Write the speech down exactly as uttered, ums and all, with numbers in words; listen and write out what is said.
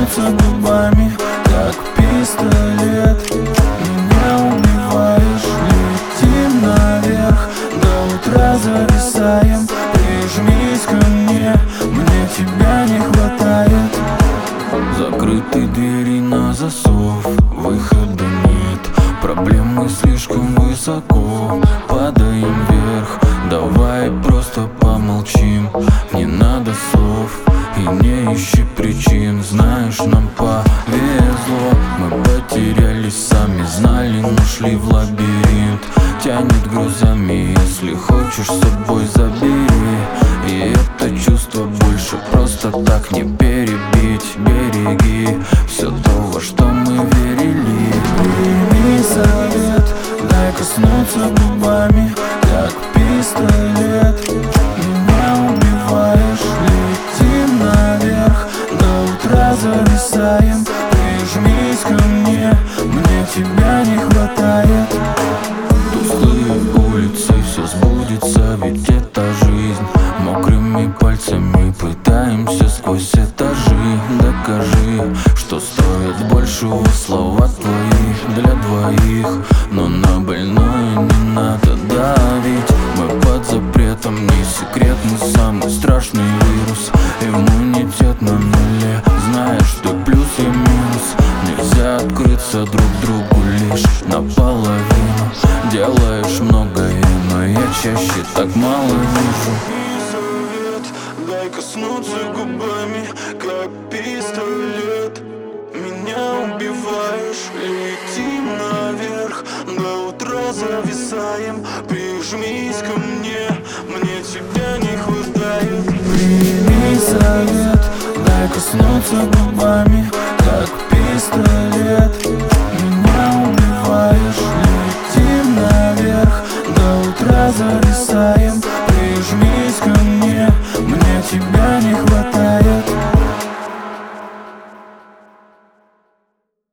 коснуться губами, как пистолет. Меня убиваешь, летим наверх, до утра зависаем. Прижмись ко мне, мне тебя не хватает. Закрыты двери на засов, выхода нет. Проблемы слишком высоко, падаем вверх. Давай просто помолчим, не надо слов и не ищи причин. Знаешь, нам повезло, мы потерялись сами, знали, но шли в лабиринт. Тянет грузами, если хочешь, с собой забери. И это чувство больше просто так не перебить. Береги все то, во что мы верили. Прими совет, дай коснуться губами, как пистолет. Меня убиваешь, летим наверх, до утра зависаем. Прижмись ко мне, мне тебя не хватает. Тусклые улицы, все сбудется, ведь это жизнь. Мокрыми пальцами пытаемся сквозь этажи. Докажи, что стоит большего слова твои для двоих. Но на больное не надо давить. Мы под запретом, не секрет, мы самый страшный вирус. Иммунитет на нуле, знаешь, ты плюс и минус. Нельзя открыться друг другу лишь наполовину. Делаешь многое, но я чаще так мало вижу. Дай коснуться губами, как пистолет. Меня убиваешь, летим наверх, до утра зависаем. Прижмись ко мне, мне тебя не хватает. Прими совет, дай коснуться губами, как пистолет. Меня убиваешь, летим наверх, до утра зависаем. Прижмись ко мне, мне тебя не хватает.